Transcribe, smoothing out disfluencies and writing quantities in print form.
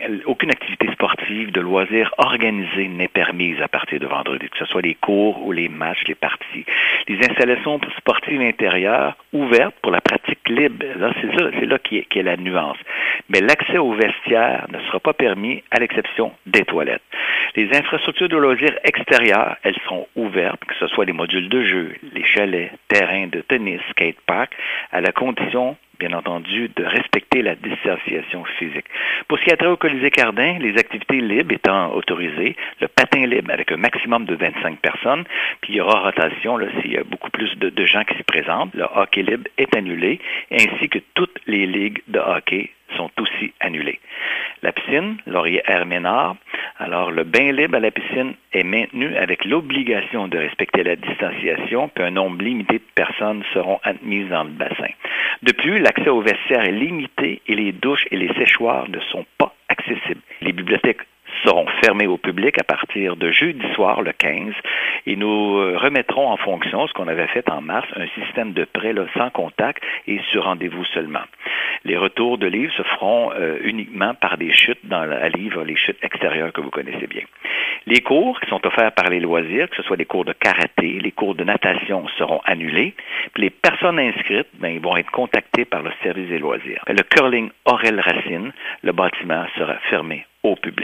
aucune activité sportive de loisirs organisée n'est permise à partir de vendredi, que ce soit les cours ou les matchs, les parties. Les installations sportives intérieures ouvertes pour la pratique libre, là, c'est là qui est la nuance. Mais l'accès aux vestiaires ne sera pas permis à l'exception des toilettes. Les infrastructures de loisirs extérieures, elles seront ouvertes, que ce soit les modules de jeu, les chalets, terrains de tennis, skatepark, à la condition bien entendu, de respecter la distanciation physique. Pour ce qui a trait au Colisée Cardin, les activités libres étant autorisées, le patin libre avec un maximum de 25 personnes, puis il y aura rotation là, s'il y a beaucoup plus de gens qui s'y présentent. Le hockey libre est annulé, ainsi que toutes les ligues de hockey sont aussi annulées. La piscine, Laurier Air Ménard, alors le bain libre à la piscine est maintenu avec l'obligation de respecter la distanciation, puis un nombre limité de personnes seront admises dans le bassin. De plus, l'accès aux vestiaires est limité et les douches et les séchoirs ne sont pas accessibles. Les bibliothèques seront fermées au public à partir de jeudi soir, le 15, et nous remettrons en fonction, ce qu'on avait fait en mars, un système de prêt là, sans contact et sur rendez-vous seulement. Les retours de livres se feront uniquement par des chutes à livres, les chutes extérieures que vous connaissez bien. Les cours qui sont offerts par les loisirs, que ce soit les cours de karaté, les cours de natation, seront annulés. Puis les personnes inscrites, ils vont être contactées par le service des loisirs. Le curling Aurel Racine, le bâtiment sera fermé au public.